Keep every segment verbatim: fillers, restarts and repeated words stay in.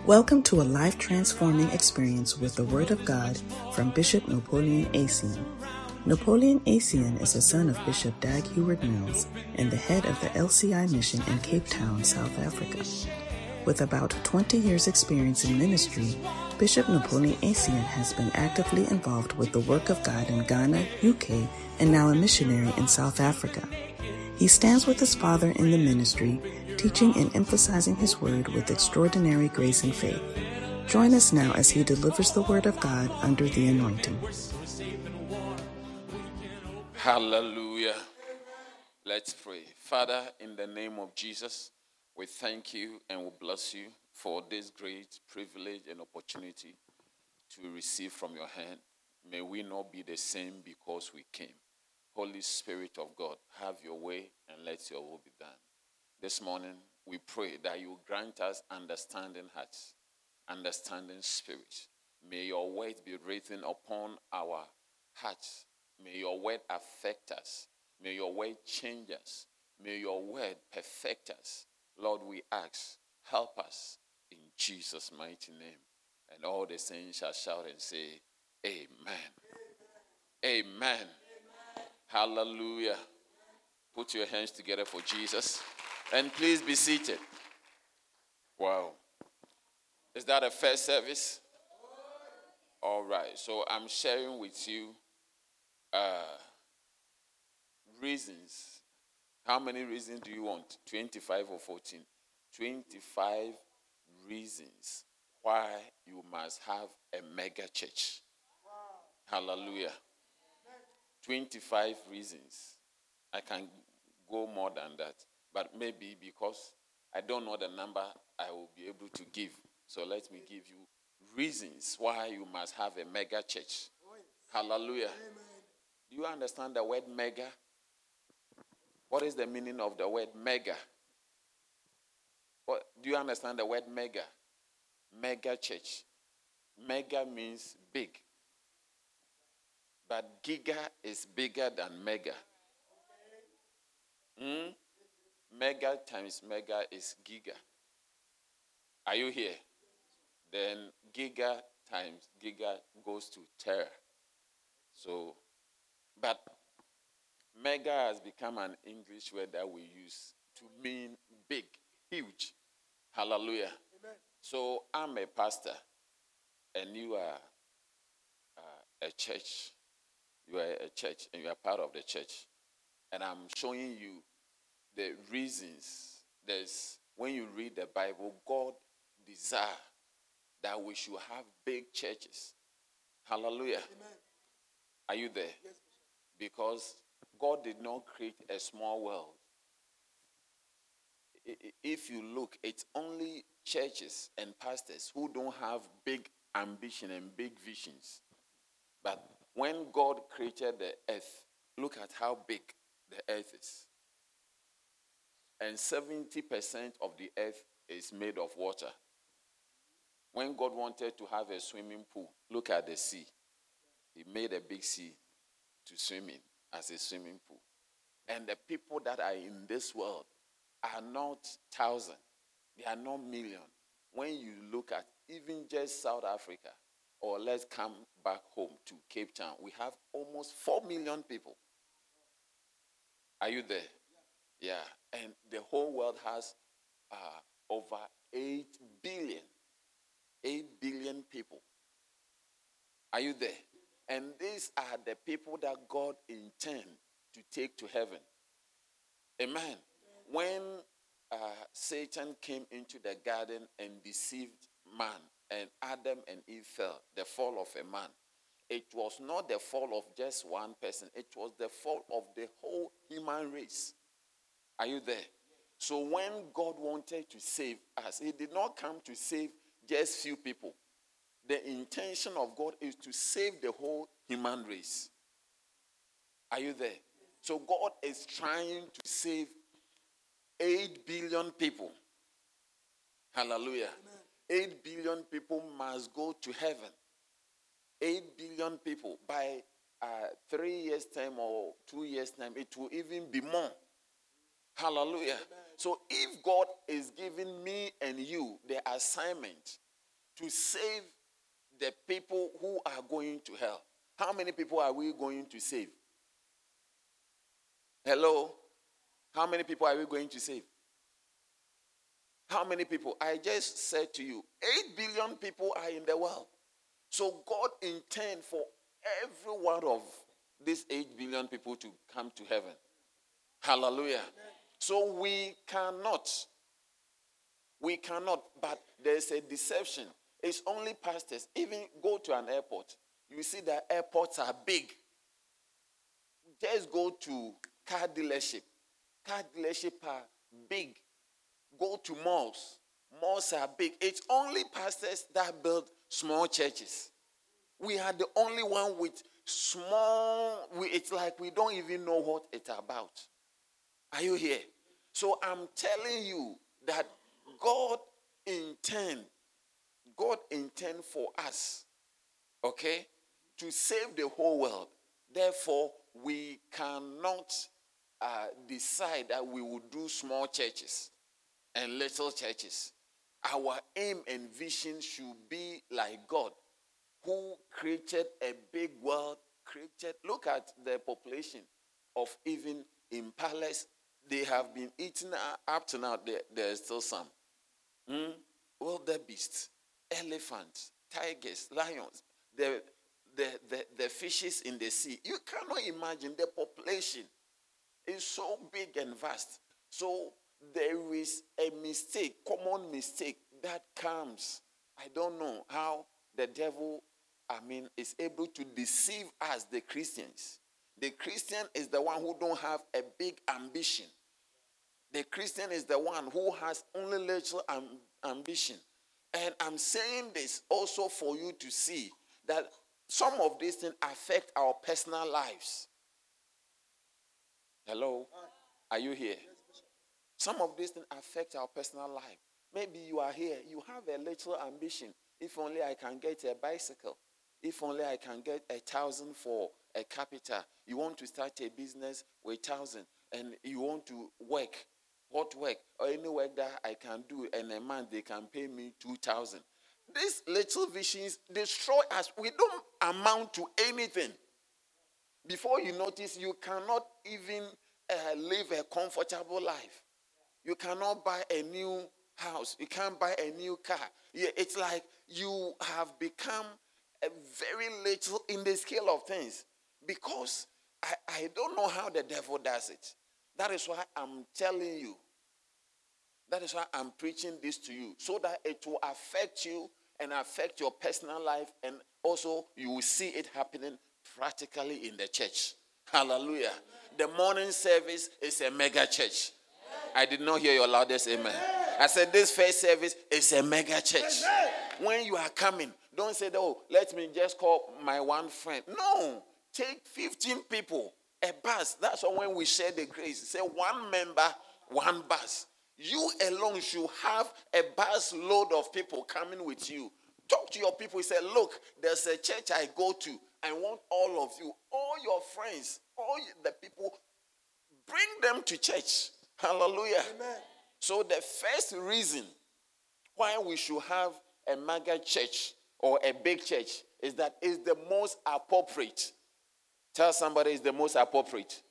Welcome to a life-transforming experience with the Word of God from Bishop Napoleon Acian. Napoleon Acian is the son of Bishop Dag Heward-Mills and the head of the L C I mission in Cape Town, South Africa. With about twenty years' experience in ministry, Bishop Napoleon Acian has been actively involved with the work of God in Ghana, U K, and now a missionary in South Africa. He stands with his father in the ministry, teaching and emphasizing his word with extraordinary grace and faith. Join us now as he delivers the word of God under the anointing. Hallelujah. Let's pray. Father, in the name of Jesus, we thank you and we bless you for this great privilege and opportunity to receive from your hand. May we not be the same because we came. Holy Spirit of God, have your way and let your will be done. This morning, we pray that you grant us understanding hearts, understanding spirit. May your word be written upon our hearts. May your word affect us. May your word change us. May your word perfect us. Lord, we ask, help us in Jesus' mighty name. And all the saints shall shout and say, Amen. Amen. Amen. Hallelujah. Put your hands together for Jesus. And please be seated. Wow. Is that a first service? All right. So I'm sharing with you uh, reasons. How many reasons do you want? twenty-five or fourteen? twenty-five reasons why you must have a mega church. Hallelujah. twenty-five reasons. I can go more than that. But maybe because I don't know the number, I will be able to give. So let me give you reasons why you must have a mega church. Hallelujah. Amen. Do you understand the word mega? What is the meaning of the word mega? What, do you understand the word mega? Mega church. Mega means big. But giga is bigger than mega. Hmm? Mega times mega is giga. Are you here? Then giga times giga goes to tera. So, but mega has become an English word that we use to mean big, huge. Hallelujah. Amen. So I'm a pastor and you are uh, a church. You are a church and you are part of the church. And I'm showing you the reasons. There's, when you read the Bible, God desires that we should have big churches. Hallelujah. Amen. Are you there? Yes. Because God did not create a small world. If you look, it's only churches and pastors who don't have big ambition and big visions. But when God created the earth, look at how big the earth is. And seventy percent of the earth is made of water. When God wanted to have a swimming pool, look at the sea. He made a big sea to swim in as a swimming pool. And the people that are in this world are not thousand. They are not million. When you look at even just South Africa, or let's come back home to Cape Town, we have almost four million people. Are you there? Yeah. yeah. And the whole world has uh, over eight billion. eight billion people. Are you there? And these are the people that God intends to take to heaven. Amen. Amen. When uh, Satan came into the garden and deceived man, and Adam and Eve fell, the fall of a man, it was not the fall of just one person. It was the fall of the whole human race. Are you there? So when God wanted to save us, he did not come to save just few people. The intention of God is to save the whole human race. Are you there? So God is trying to save eight billion people. Hallelujah. Amen. eight billion people must go to heaven. eight billion people. By uh, three years' time or two years' time, it will even be more. Hallelujah. Amen. So if God is giving me and you the assignment to save the people who are going to hell. How many people are we going to save? Hello? How many people are we going to save? How many people? I just said to you, eight billion people are in the world. So God intends for every one of these eight billion people to come to heaven. Hallelujah. Amen. So we cannot, we cannot, but there's a deception. It's only pastors. Even go to an airport. You see that airports are big. Just go to car dealership. Car dealership are big. Go to malls. Malls are big. It's only pastors that build small churches. We are the only one with small, we, it's like we don't even know what it's about. Are you here? So I'm telling you that God intend, God intend for us, okay, to save the whole world. Therefore, we cannot uh, decide that we will do small churches and little churches. Our aim and vision should be like God, who created a big world, created, look at the population of even impalas. They have been eaten up to now. There, there's still some. Mm? Wildebeests, elephants, tigers, lions, the, the, the, the fishes in the sea. You cannot imagine the population is so big and vast. So there is a mistake, common mistake that comes. I don't know how the devil, I mean, is able to deceive us, the Christians. The Christian is the one who don't have a big ambition. The Christian is the one who has only little am- ambition. And I'm saying this also for you to see that some of these things affect our personal lives. Hello? Are you here? Some of these things affect our personal life. Maybe you are here. You have a little ambition. If only I can get a bicycle. If only I can get a thousand for a capital. You want to start a business with thousand. And you want to work. What work? Or any work that I can do. And a month they can pay me two thousand. These little visions destroy us. We don't amount to anything. Before you notice, you cannot even uh, live a comfortable life. You cannot buy a new house. You can't buy a new car. Yeah, it's like you have become a very little in the scale of things. Because I, I don't know how the devil does it. That is why I'm telling you. That is why I'm preaching this to you. So that it will affect you and affect your personal life. And also you will see it happening practically in the church. Hallelujah. The morning service is a mega church. I did not hear your loudest amen. I said this first service is a mega church. When you are coming, don't say, oh, let me just call my one friend. No. Take fifteen people, a bus. That's why when we share the grace, say one member, one bus. You alone should have a bus load of people coming with you. Talk to your people. Say, look, there's a church I go to. I want all of you, all your friends, all the people, bring them to church. Hallelujah. Amen. So the first reason why we should have a mega church or a big church is that it's the most appropriate. Tell somebody it's the most appropriate.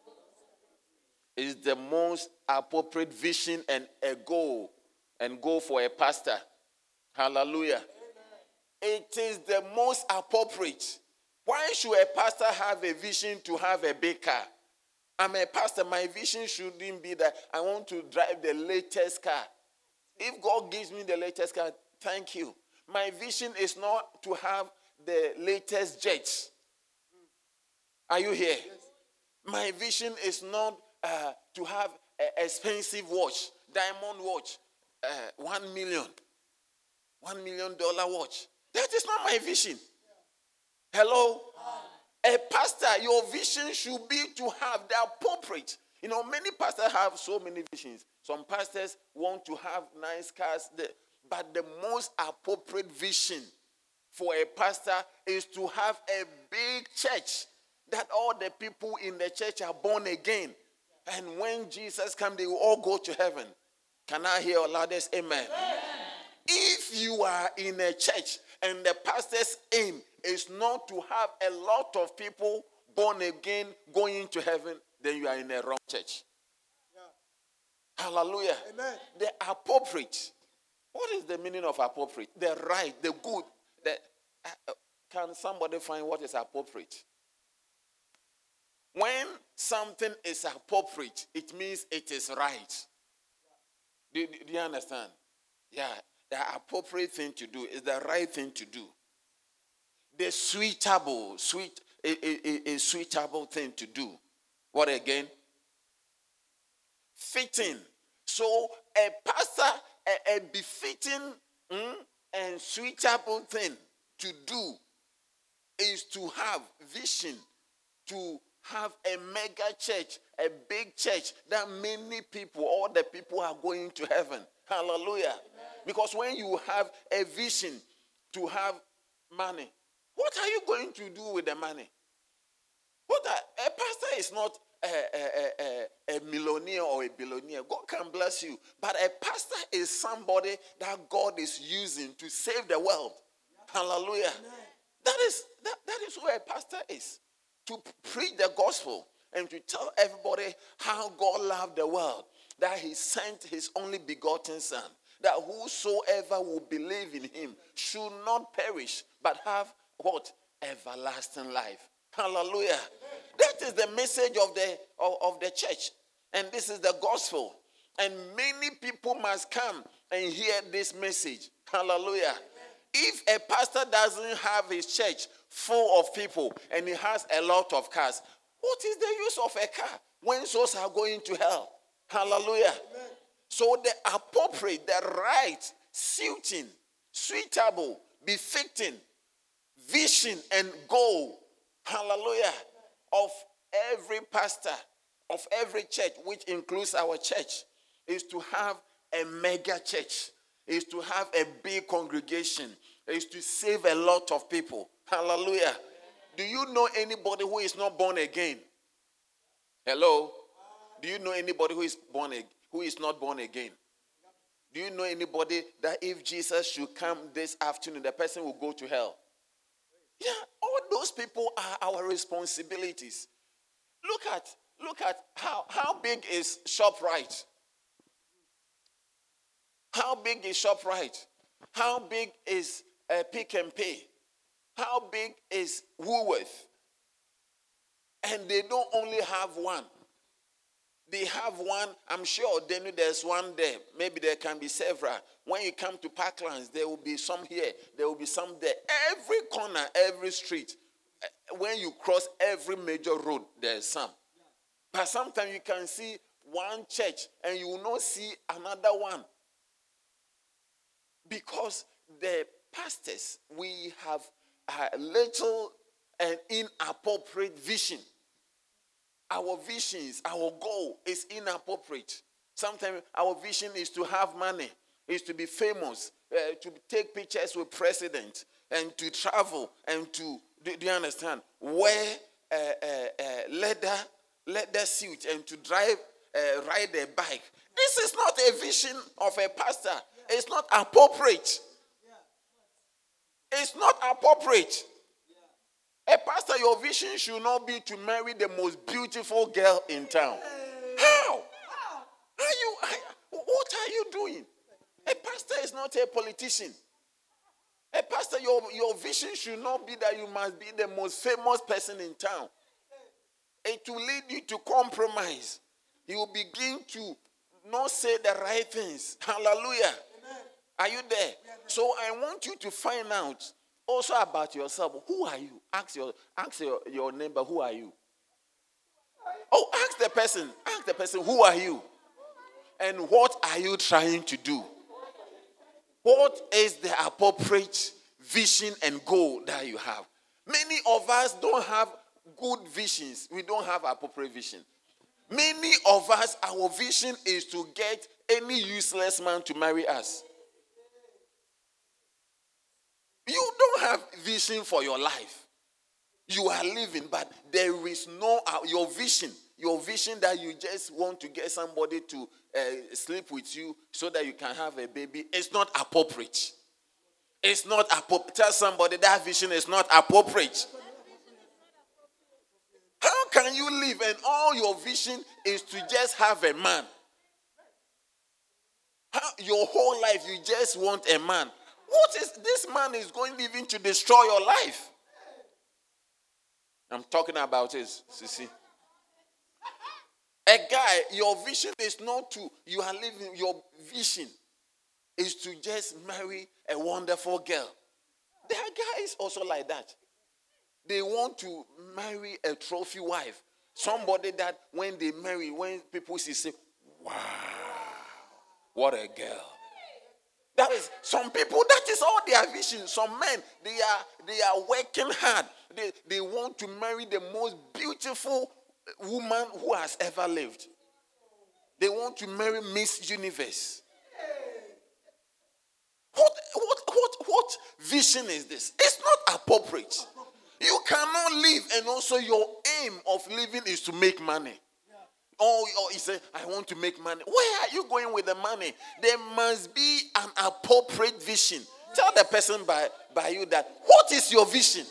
It's the most appropriate vision and a goal and goal for a pastor. Hallelujah. Amen. It is the most appropriate. Why should a pastor have a vision to have a big car? I'm a pastor. My vision shouldn't be that I want to drive the latest car. If God gives me the latest car, thank you. My vision is not to have the latest jets. Are you here? Yes. My vision is not uh, to have an expensive watch, diamond watch, uh, one million, one million dollar watch. That is not my vision. Hello? A pastor, your vision should be to have the appropriate. You know, many pastors have so many visions. Some pastors want to have nice cars, but the most appropriate vision for a pastor is to have a big church that all the people in the church are born again. And when Jesus comes, they will all go to heaven. Can I hear your loudest amen? Amen. If if you are in a church and the pastor's aim is not to have a lot of people born again going to heaven, then you are in a wrong church. Yeah. Hallelujah. Amen. The appropriate. What is the meaning of appropriate? The right, the good. The, uh, can somebody find what is appropriate? When something is appropriate, it means it is right. Do, do you understand? Yeah, the appropriate thing to do is the right thing to do. The suitable, sweet, a, a, a suitable thing to do. What again? Fitting. So a pastor, a, a befitting mm, and suitable thing to do is to have vision, to have a mega church, a big church that many people, all the people are going to heaven. Hallelujah. Amen. Because when you have a vision to have money, what are you going to do with the money? What are, a pastor is not a, a, a, a millionaire or a billionaire. God can bless you. But a pastor is somebody that God is using to save the world. Hallelujah. Amen. That is, that, that is who a pastor is. To preach the gospel and to tell everybody how God loved the world, that he sent his only begotten son, that whosoever will believe in him should not perish, but have what? Everlasting life. Hallelujah. Amen. That is the message of the, of, of the church. And this is the gospel. And many people must come and hear this message. Hallelujah. Amen. If a pastor doesn't have his church full of people and he has a lot of cars, what is the use of a car when souls are going to hell? Hallelujah. Amen. So the appropriate, the right, suiting, suitable, befitting, vision and goal, hallelujah, of every pastor, of every church, which includes our church, is to have a mega church, is to have a big congregation, is to save a lot of people. Hallelujah. Do you know anybody who is not born again? Hello? Do you know anybody who is born who is not born again? Do you know anybody that if Jesus should come this afternoon, the person will go to hell? Yeah, all those people are our responsibilities. Look at look at how, how big is ShopRite? How big is ShopRite? How big is uh, Pick and Pay? How big is Woolworth? And they don't only have one. They have one, I'm sure then there's one there. Maybe there can be several. When you come to Parklands, there will be some here. There will be some there. Every corner, every street. When you cross every major road, there's some. But sometimes you can see one church and you will not see another one. Because the pastors, we have a little and inappropriate vision. Our visions, our goal is inappropriate. Sometimes our vision is to have money, is to be famous, uh, to take pictures with presidents, and to travel, and to, do, do you understand, wear a uh, uh, uh, leather, leather suit, and to drive, uh, ride a bike. This is not a vision of a pastor. It's not appropriate. It's not appropriate. A pastor, your vision should not be to marry the most beautiful girl in town. How? Are you? What are you doing? A pastor is not a politician. A pastor, your, your vision should not be that you must be the most famous person in town. It will lead you to compromise. You will begin to not say the right things. Hallelujah. Amen. Are you there? Yeah, so I want you to find out also about yourself. Who are you? Ask your ask your, your neighbor, who are you? Oh, ask the person. Ask the person, who are you? And what are you trying to do? What is the appropriate vision and goal that you have? Many of us don't have good visions. We don't have appropriate vision. Many of us, our vision is to get any useless man to marry us. You don't have vision for your life. You are living, but there is no, uh, your vision, your vision that you just want to get somebody to uh, sleep with you so that you can have a baby, is not appropriate. It's not appropriate. Tell somebody that vision is not appropriate. How can you live and all your vision is to just have a man? How, your whole life you just want a man. What is this man is going even to destroy your life? I'm talking about this, Sisi. A guy, your vision is not to, you are living, your vision is to just marry a wonderful girl. There are guys also like that. They want to marry a trophy wife. Somebody that when they marry, when people see, say, wow, what a girl. That is, some people, that is all their vision. Some men, they are they are working hard. They, they want to marry the most beautiful woman who has ever lived. They want to marry Miss Universe. What, what, what, what vision is this? It's not appropriate. You cannot live and also your aim of living is to make money. Oh, oh, he said, I want to make money. Where are you going with the money? There must be an appropriate vision. Tell the person by, by you that, what is your vision?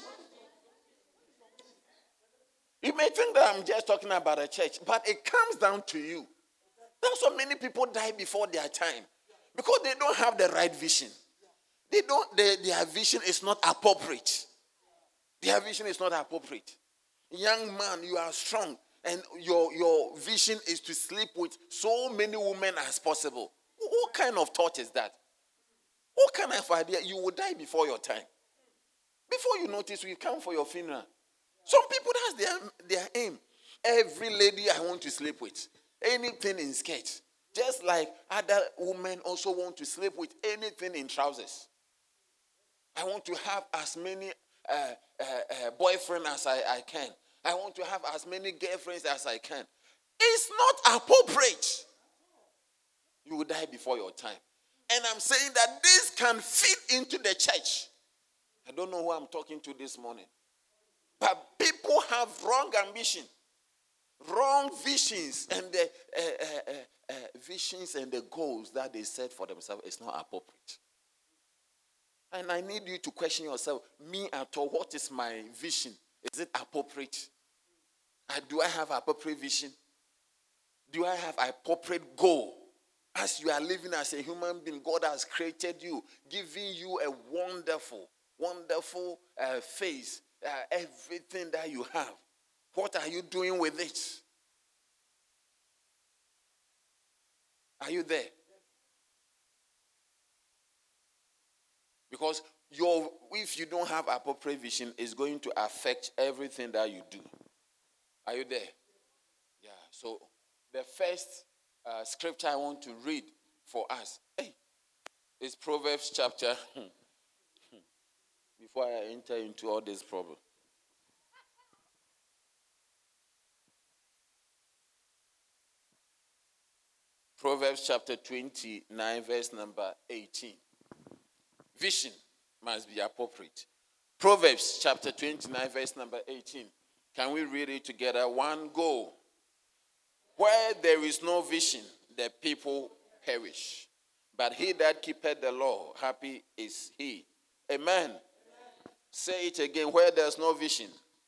You may think that I'm just talking about a church, but it comes down to you. That's why many people die before their time. Because they don't have the right vision. They don't, their, their vision is not appropriate. Their vision is not appropriate. Young man, you are strong. And your, your vision is to sleep with so many women as possible. What kind of thought is that? What kind of idea? You will die before your time. Before you notice, we come for your funeral. Some people, that's their, their aim. Every lady I want to sleep with. Anything in skirts. Just like other women also want to sleep with anything in trousers. I want to have as many uh, uh, uh, boyfriends as I, I can. I want to have as many girlfriends as I can. It's not appropriate. You will die before your time. And I'm saying that this can fit into the church. I don't know who I'm talking to this morning. But people have wrong ambition, wrong visions, and the uh, uh, uh, uh, visions and the goals that they set for themselves is not appropriate. And I need you to question yourself, me at all, what is my vision? Is it appropriate? Uh, do I have appropriate vision? Do I have appropriate goal? As you are living as a human being, God has created you, giving you a wonderful, wonderful uh, face, uh, everything that you have. What are you doing with it? Are you there? Because your, if you don't have appropriate vision, it's going to affect everything that you do. Are you there? Yeah. So the first uh, scripture I want to read for us, hey, is Proverbs chapter. Before I enter into all this problem. Proverbs chapter twenty-nine, verse number eighteen. Vision must be appropriate. Proverbs chapter twenty-nine, verse number eighteen. Can we read it together? One go. Where there is no vision, the people perish. But he that keepeth the law, happy is he. Amen. Amen. Say it again. Where there is no vision,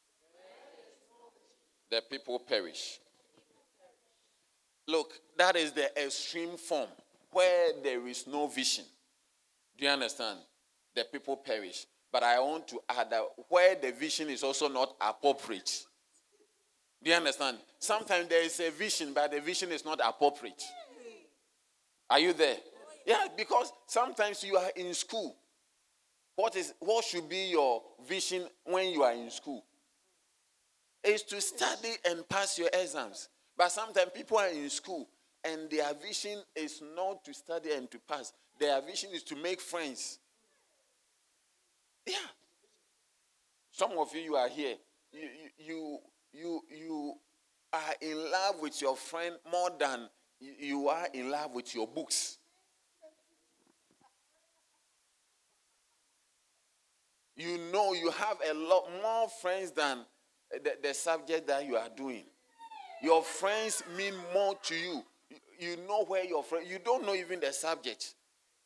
the people perish. Look, that is the extreme form. Where there is no vision. Do you understand? The people perish. But I want to add that where the vision is also not appropriate. Do you understand? Sometimes there is a vision, but the vision is not appropriate. Are you there? Yeah, because sometimes you are in school. What is what should be your vision when you are in school? It's to study and pass your exams. But sometimes people are in school and their vision is not to study and to pass. Their vision is to make friends. Yeah. Some of you, you are here. You, you, you, you are in love with your friend more than you are in love with your books. You know you have a lot more friends than the, the subject that you are doing. Your friends mean more to you. You know where your friend, you don't know even the subject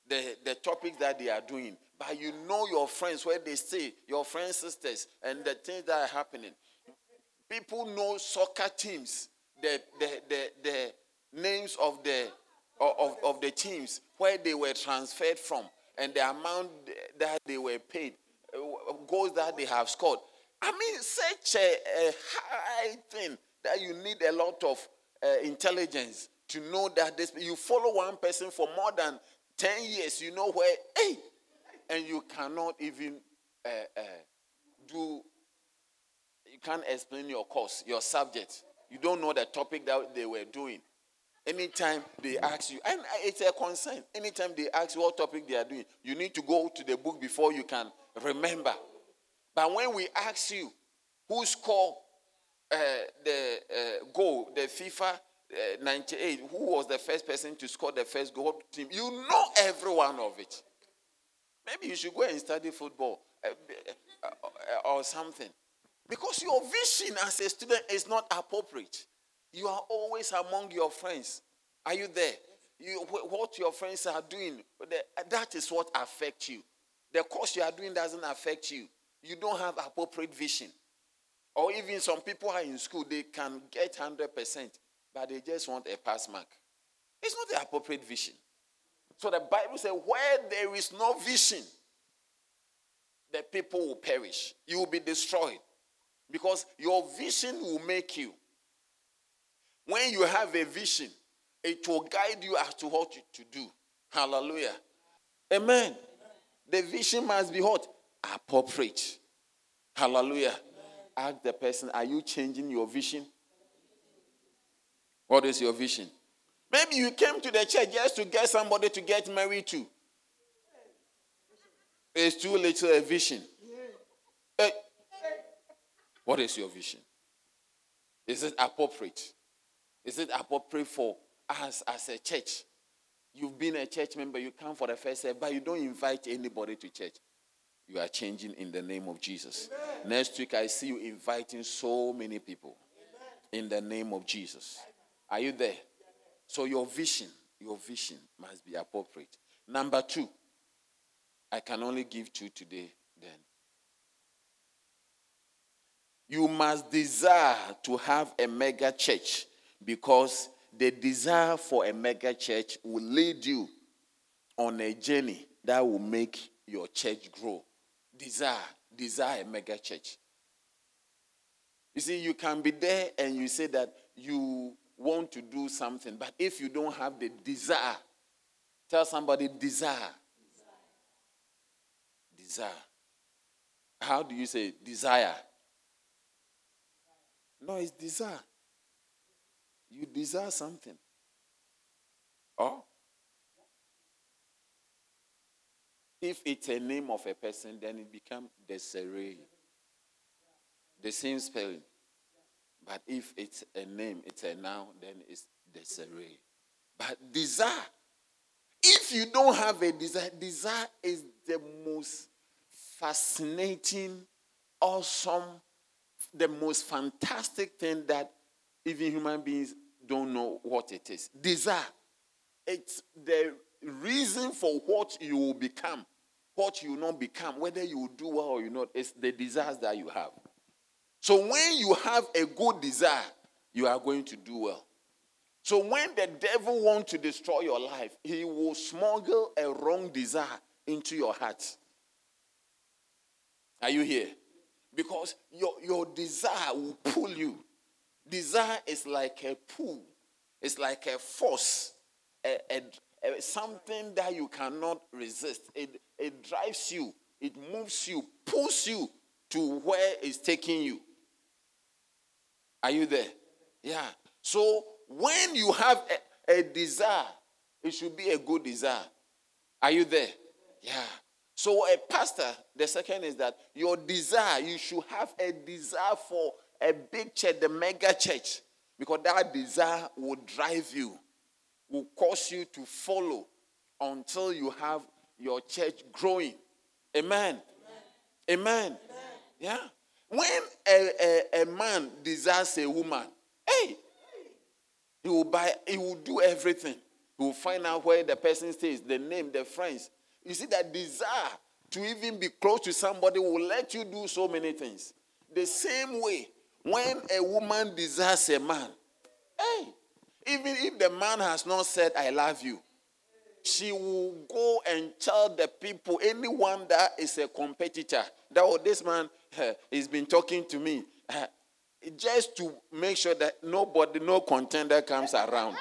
the, the topics that they are doing, but you know your friends, where they stay, your friends, sisters, and the things that are happening. People know soccer teams, the the the, the names of the of, of the teams, where they were transferred from, and the amount that they were paid, goals that they have scored. I mean, such a, a high thing that you need a lot of uh, intelligence to know that this. You follow one person for more than ten years, you know where, hey, and you cannot even uh, uh, do. You can't explain your course, your subject. You don't know the topic that they were doing. Anytime they ask you, and it's a concern. Anytime they ask you what topic they are doing, you need to go to the book before you can remember. But when we ask you who scored uh, the uh, goal, the FIFA uh, ninety-eight, who was the first person to score the first goal team, you know every one of it. Maybe you should go and study football uh, uh, or something. Because your vision as a student is not appropriate. You are always among your friends. Are you there? You, what your friends are doing, that is what affects you. The course you are doing doesn't affect you. You don't have appropriate vision. Or even some people are in school, they can get one hundred percent, but they just want a pass mark. It's not the appropriate vision. So the Bible says, where there is no vision, the people will perish. You will be destroyed. Because your vision will make you. When you have a vision, it will guide you as to what to do. Hallelujah. Amen. The vision must be what? Appropriate. Hallelujah. Ask the person, are you changing your vision? What is your vision? Maybe you came to the church just to get somebody to get married to. It's too little a vision. Hey. What is your vision? Is it appropriate? Is it appropriate for us as a church? You've been a church member, you come for the first time, but you don't invite anybody to church. You are changing in the name of Jesus. Amen. Next week, I see you inviting so many people. Amen. In the name of Jesus. Are you there? So your vision, your vision must be appropriate. Number two, I can only give two today then. You must desire to have a mega church, because the desire for a mega church will lead you on a journey that will make your church grow. Desire, desire a mega church. You see, you can be there and you say that you want to do something, but if you don't have the desire, tell somebody desire. Desire. How do you say desire? No, it's desire. You desire something. Or if it's a name of a person, then it becomes Desiree. The same spelling. But if it's a name, it's a noun, then it's Desiree. But desire. If you don't have a desire, desire is the most fascinating, awesome, the most fantastic thing that even human beings don't know what it is. Desire. It's the reason for what you will become, what you will not become, whether you will do well or you not. It's the desires that you have. So when you have a good desire, you are going to do well. So when the devil wants to destroy your life, he will smuggle a wrong desire into your heart. Are you here? Because your, your desire will pull you. Desire is like a pull. It's like a force. A, a, a, something that you cannot resist. It, it drives you. It moves you. Pulls you to where it's taking you. Are you there? Yeah. So when you have a, a desire, it should be a good desire. Are you there? Yeah. So a pastor, the second is that your desire, you should have a desire for a big church, the mega church. Because that desire will drive you, will cause you to follow until you have your church growing. Amen. Amen. Amen. Amen. Yeah. When a, a, a man desires a woman, hey, he will buy, he will do everything. He will find out where the person stays, the name, the friends. You see, that desire to even be close to somebody will let you do so many things. The same way, when a woman desires a man, hey, even if the man has not said, I love you, she will go and tell the people, anyone that is a competitor, that oh, this man uh, has been talking to me, uh, just to make sure that nobody, no contender comes around.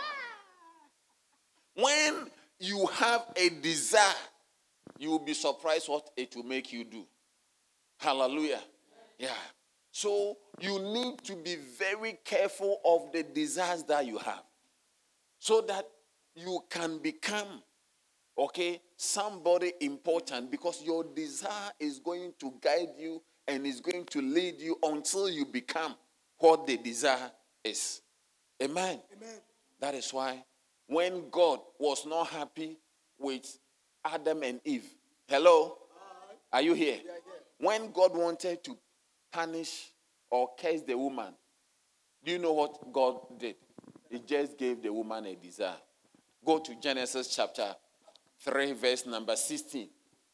When you have a desire, you will be surprised what it will make you do. Hallelujah. Yeah. So you need to be very careful of the desires that you have, so that you can become, okay, somebody important, because your desire is going to guide you and is going to lead you until you become what the desire is. Amen. Amen. That is why when God was not happy with Adam and Eve, hello? Are you here? When God wanted to punish or curse the woman, do you know what God did? He just gave the woman a desire. Go to Genesis chapter three, verse number sixteen.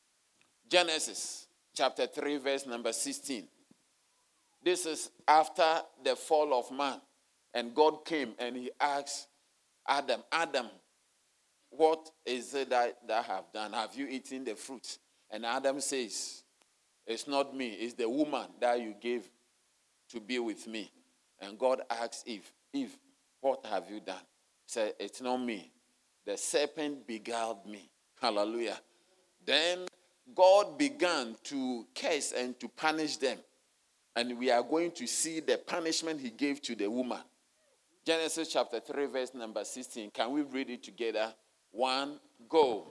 Genesis chapter three, verse number sixteen. This is after the fall of man. And God came and he asked Adam, Adam, what is it that, that I have done? Have you eaten the fruit? And Adam says, it's not me, it's the woman that you gave to be with me. And God asked Eve, Eve, what have you done? He said, it's not me. The serpent beguiled me. Hallelujah. Then God began to curse and to punish them. And we are going to see the punishment he gave to the woman. Genesis chapter three, verse number sixteen. Can we read it together? One, go.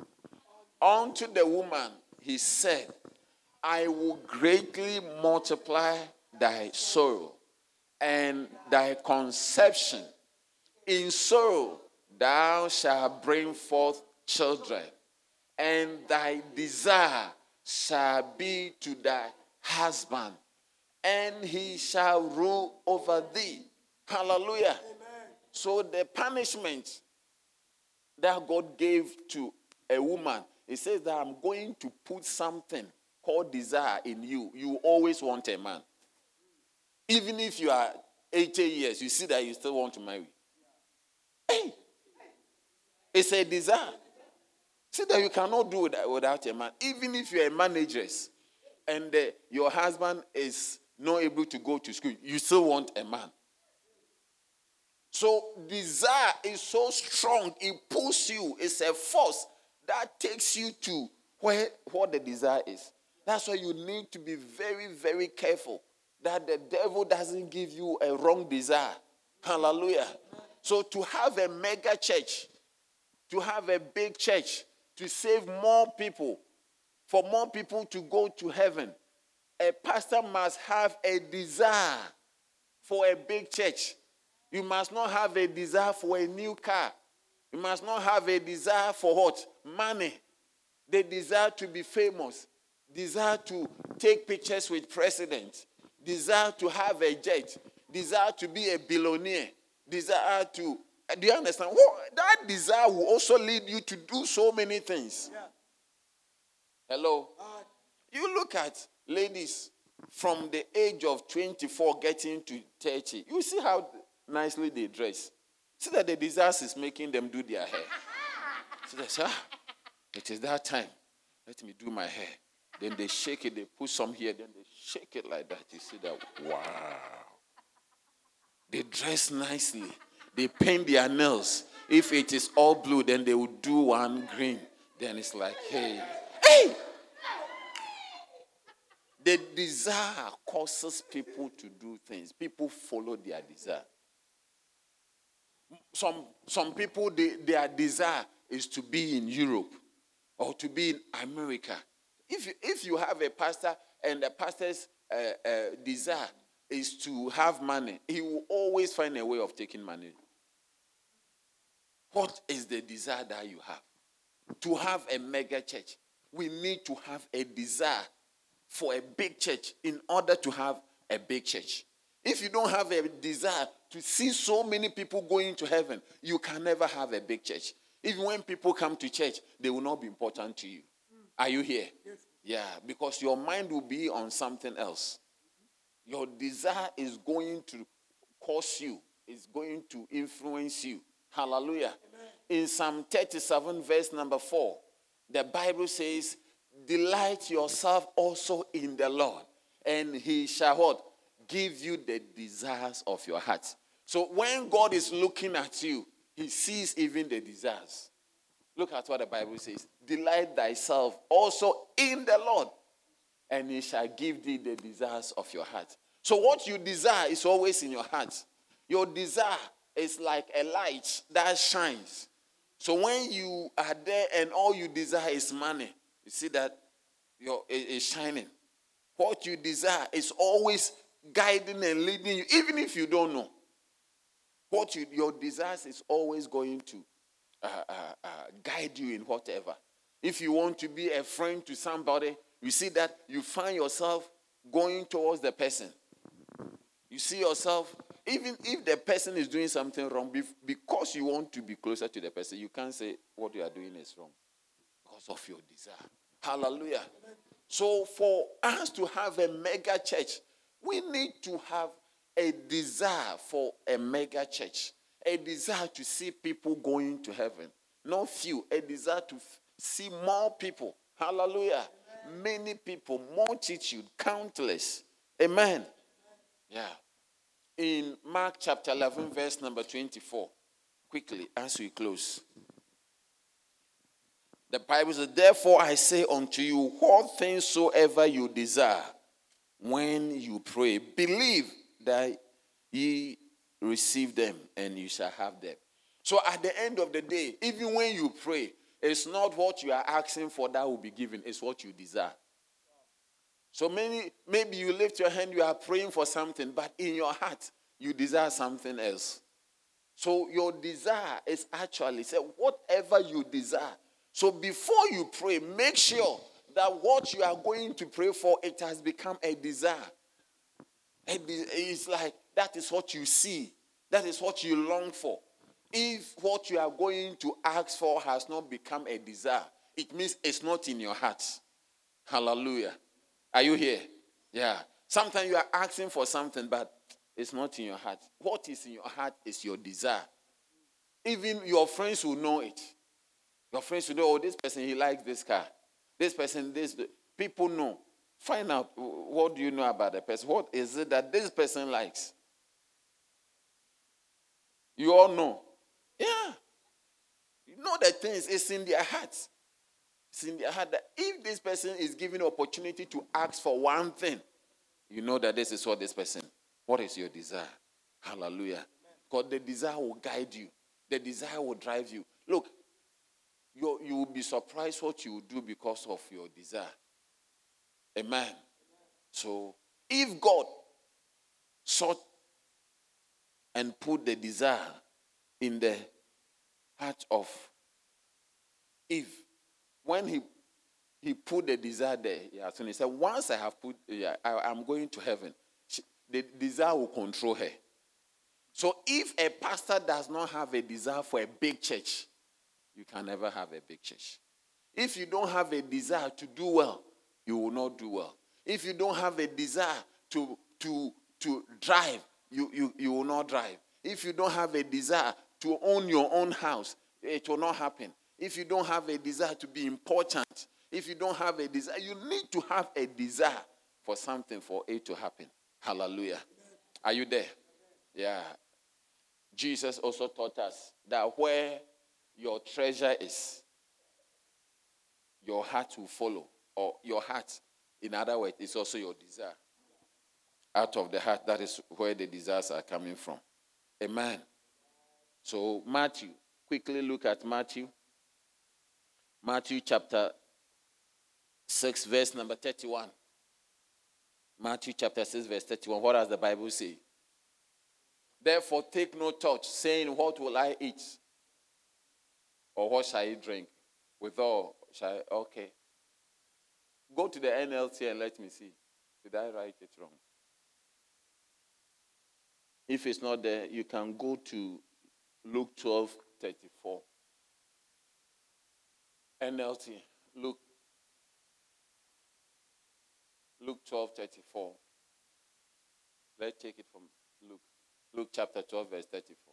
Unto the woman he said, I will greatly multiply thy sorrow and thy conception. In sorrow thou shalt bring forth children, and thy desire shall be to thy husband, and he shall rule over thee. Hallelujah. Amen. So the punishment that God gave to a woman, it says that I'm going to put something called desire in you. You always want a man. Even if you are eighty years, you see that you still want to marry. Hey, it's a desire. See that you cannot do that without a man. Even if you're a manageress and uh, your husband is not able to go to school, you still want a man. So desire is so strong, it pulls you. It's a force that takes you to where what the desire is. That's why you need to be very, very careful that the devil doesn't give you a wrong desire. Hallelujah. So to have a mega church, to have a big church, to save more people, for more people to go to heaven, a pastor must have a desire for a big church. You must not have a desire for a new car. You must not have a desire for what? Money. The desire to be famous. Desire to take pictures with presidents. Desire to have a jet. Desire to be a billionaire. Desire to... Do you understand? Well, that desire will also lead you to do so many things. Yeah. Hello? Uh, you look at ladies from the age of twenty-four getting to thirty. You see how nicely they dress. See that the desire is making them do their hair. So they say, ah, it is that time. Let me do my hair. Then they shake it, they put some here, then they shake it like that. You see that? Wow. They dress nicely. They paint their nails. If it is all blue, then they will do one green. Then it's like, hey, hey! The desire causes people to do things. People follow their desire. Some, some people, they, their desire is to be in Europe or to be in America. If you, if you have a pastor and the pastor's uh, uh, desire is to have money, he will always find a way of taking money. What is the desire that you have? To have a mega church, we need to have a desire for a big church in order to have a big church. If you don't have a desire to see so many people going to heaven, you can never have a big church. Even when people come to church, they will not be important to you. Are you here? Yes. Yeah, because your mind will be on something else. Your desire is going to cause you, is going to influence you. Hallelujah. Amen. In Psalm thirty-seven, verse number four, the Bible says, delight yourself also in the Lord, and he shall what? Give you the desires of your heart. So when God is looking at you, he sees even the desires. Look at what the Bible says. Delight thyself also in the Lord, and he shall give thee the desires of your heart. So what you desire is always in your heart. Your desire is like a light that shines. So when you are there and all you desire is money, you see that your it is shining. What you desire is always guiding and leading you, even if you don't know. What you, your desires is always going to uh, uh, uh, guide you in whatever. If you want to be a friend to somebody, you see that you find yourself going towards the person. You see yourself, even if the person is doing something wrong, because you want to be closer to the person, you can't say what you are doing is wrong because of your desire. Hallelujah. So for us to have a mega church, we need to have a desire for a mega church, a desire to see people going to heaven. Not few, a desire to f- see more people. Hallelujah. Amen. Many people, multitude, countless. Amen. Yeah. In Mark chapter eleven, verse number twenty-four, quickly, as we close. The Bible says, therefore I say unto you, what things soever you desire, when you pray, believe that ye receive them and you shall have them. So at the end of the day, even when you pray, it's not what you are asking for that will be given, it's what you desire. So many, maybe you lift your hand, you are praying for something, but in your heart, you desire something else. So your desire is actually, say, whatever you desire. So before you pray, make sure that what you are going to pray for, it has become a desire. It's like that is what you see. That is what you long for. If what you are going to ask for has not become a desire, it means it's not in your heart. Hallelujah. Are you here? Yeah. Sometimes you are asking for something, but it's not in your heart. What is in your heart is your desire. Even your friends will know it. Your friends will know, oh, this person, he likes this car. This person, this. People know. Find out, what do you know about the person? What is it that this person likes? You all know. Yeah. You know the things, it's in their hearts. It's in their heart that if this person is given opportunity to ask for one thing, you know that this is what this person, what is your desire? Hallelujah. Because the desire will guide you. The desire will drive you. Look, you you will be surprised what you will do because of your desire. Amen. So, if God sought and put the desire in the heart of Eve, when he he put the desire there, yeah, so he said, once I have put, yeah, I, I'm going to heaven, she, the desire will control her. So if a pastor does not have a desire for a big church, you can never have a big church. If you don't have a desire to do well, you will not do well. If you don't have a desire to, to, to drive, you, you, you will not drive. If you don't have a desire to own your own house, it will not happen. If you don't have a desire to be important, if you don't have a desire, you need to have a desire for something for it to happen. Hallelujah. Are you there? Yeah. Jesus also taught us that where your treasure is, your heart will follow. Or your heart, in other words, is also your desire. Out of the heart, that is where the desires are coming from. Amen. So Matthew, quickly look at Matthew. Matthew chapter six, verse number thirty-one. Matthew chapter six, verse thirty-one. What does the Bible say? Therefore, take no thought, saying, what will I eat? Or what shall I drink? Withal, shall I? Okay. Go to the N L T and let me see. Did I write it wrong? If it's not there, you can go to Luke twelve thirty-four. N L T, Luke, Luke twelve thirty-four. Let's take it from Luke. Luke chapter twelve, verse thirty-four.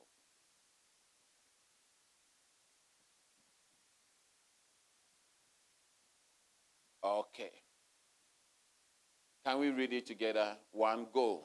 Okay. Can we read it together? One, go.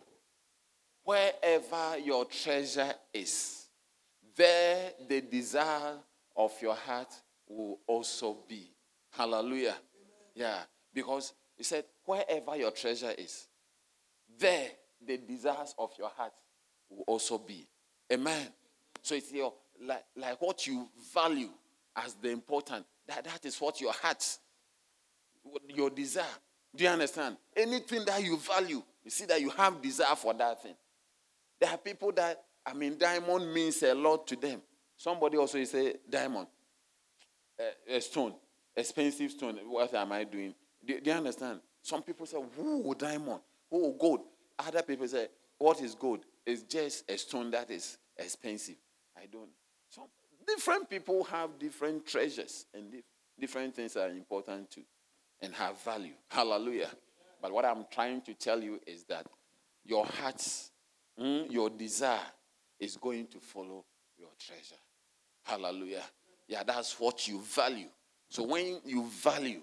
Wherever your treasure is, there the desire of your heart will also be. Hallelujah. Amen. Yeah, because he said, wherever your treasure is, there the desires of your heart will also be. Amen. So it's your like, like what you value as the important. That, that is what your heart, your desire. Do you understand? Anything that you value, you see that you have desire for that thing. There are people that, I mean, diamond means a lot to them. Somebody also say diamond, a, a stone, expensive stone. What am I doing? Do, do you understand? Some people say, "Ooh, diamond, oh, gold." Other people say, "What is gold? It's just a stone that is expensive." I don't. Some different people have different treasures, and dif- different things are important too, and have value. Hallelujah! But what I'm trying to tell you is that your heart's, mm, your desire is going to follow your treasure. Hallelujah! Yeah, that's what you value. So when you value,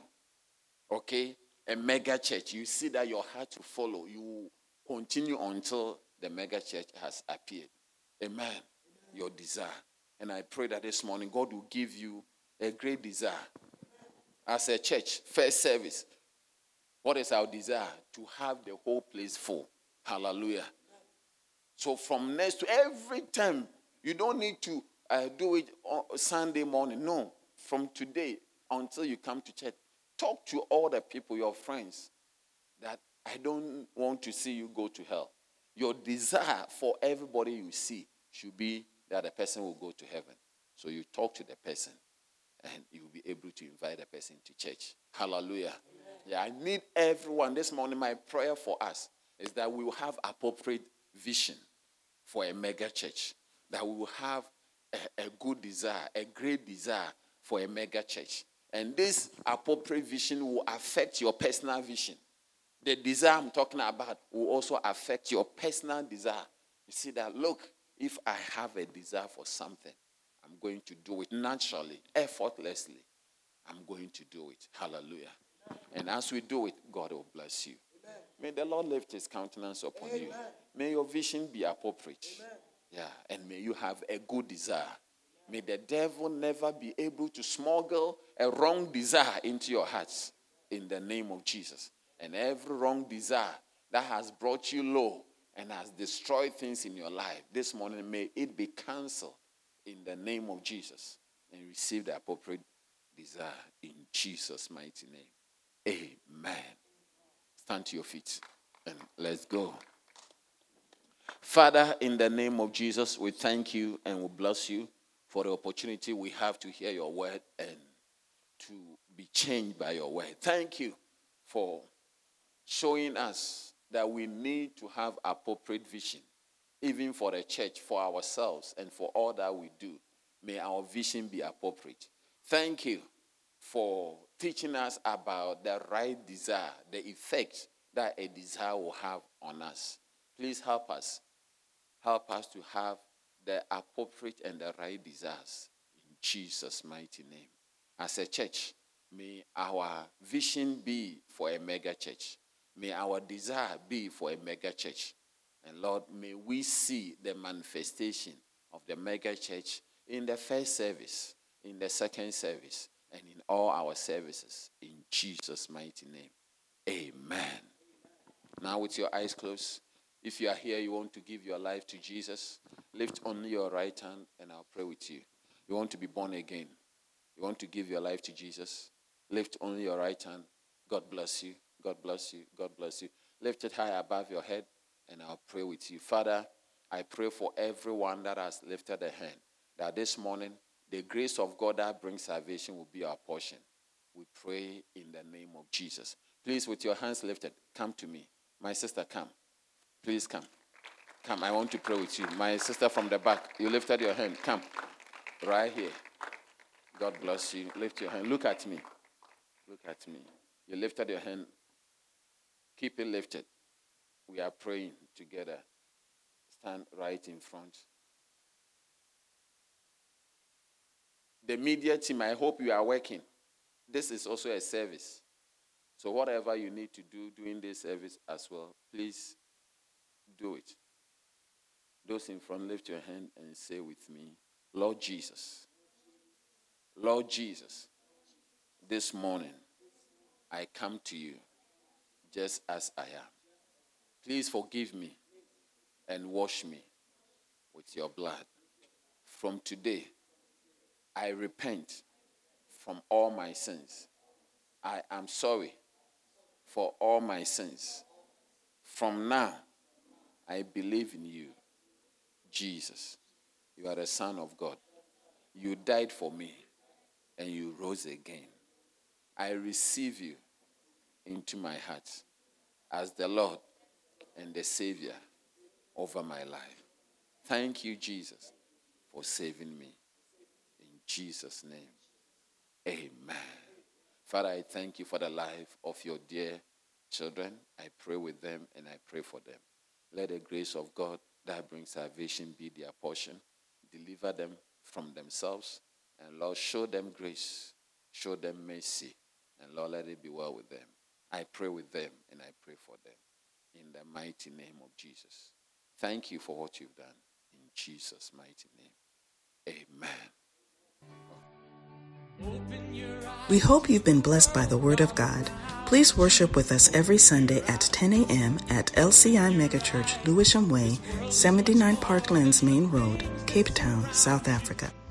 okay, a mega church, you see that your heart will follow. You continue until the mega church has appeared. Amen. Amen. Your desire. And I pray that this morning God will give you a great desire. As a church, first service, what is our desire? To have the whole place full. Hallelujah. So from next to every time, you don't need to uh, do it on Sunday morning. No. From today until you come to church, talk to all the people, your friends, that I don't want to see you go to hell. Your desire for everybody you see should be that the person will go to heaven. So you talk to the person and you'll be able to invite the person to church. Hallelujah. Amen. Yeah, I need everyone. This morning, my prayer for us is that we will have appropriate vision for a mega church. That we will have a, a good desire, a great desire for a mega church. And this appropriate vision will affect your personal vision. The desire I'm talking about will also affect your personal desire. You see that, look, if I have a desire for something, I'm going to do it naturally, effortlessly. I'm going to do it. Hallelujah. And as we do it, God will bless you. Amen. May the Lord lift his countenance upon Amen. You. May your vision be appropriate. Amen. Yeah, and may you have a good desire. May the devil never be able to smuggle a wrong desire into your hearts in the name of Jesus. And every wrong desire that has brought you low and has destroyed things in your life, this morning may it be cancelled in the name of Jesus and receive the appropriate desire in Jesus' mighty name. Amen. Stand to your feet and let's go. Father, in the name of Jesus, we thank you and we bless you for the opportunity we have to hear your word and to be changed by your word. Thank you for showing us that we need to have appropriate vision, even for the church, for ourselves, and for all that we do. May our vision be appropriate. Thank you for teaching us about the right desire, the effect that a desire will have on us. Please help us. Help us to have the appropriate and the right desires in Jesus' mighty name. As a church, may our vision be for a mega church. May our desire be for a mega church. And Lord, may we see the manifestation of the mega church in the first service, in the second service, and in all our services. In Jesus' mighty name. Amen. Now with your eyes closed, if you are here, you want to give your life to Jesus, lift only your right hand and I'll pray with you. You want to be born again. You want to give your life to Jesus, lift only your right hand. God bless you. God bless you. God bless you. Lift it high above your head and I'll pray with you. Father, I pray for everyone that has lifted a hand, that this morning the grace of God that brings salvation will be our portion. We pray in the name of Jesus. Please, with your hands lifted, come to me. My sister, come. Please come. Come, I want to pray with you. My sister from the back, you lifted your hand. Come. Right here. God bless you. Lift your hand. Look at me. Look at me. You lifted your hand. Keep it lifted. We are praying together. Stand right in front. The media team, I hope you are working. This is also a service. So whatever you need to do during this service as well, please do it. Those in front, lift your hand and say with me, Lord Jesus, Lord Jesus, this morning I come to you just as I am. Please forgive me and wash me with your blood. From today, I repent from all my sins. I am sorry for all my sins. From now, I believe in you, Jesus. You are the Son of God. You died for me, and you rose again. I receive you into my heart as the Lord and the Savior over my life. Thank you, Jesus, for saving me. In Jesus' name, amen. Father, I thank you for the life of your dear children. I pray with them and I pray for them. Let the grace of God that brings salvation be their portion. Deliver them from themselves. And Lord, show them grace. Show them mercy. And Lord, let it be well with them. I pray with them and I pray for them. In the mighty name of Jesus. Thank you for what you've done. In Jesus' mighty name. Amen. We hope you've been blessed by the Word of God. Please worship with us every Sunday at ten a.m. at L C I Megachurch, Lewisham Way, seventy-nine Parklands Main Road, Cape Town, South Africa.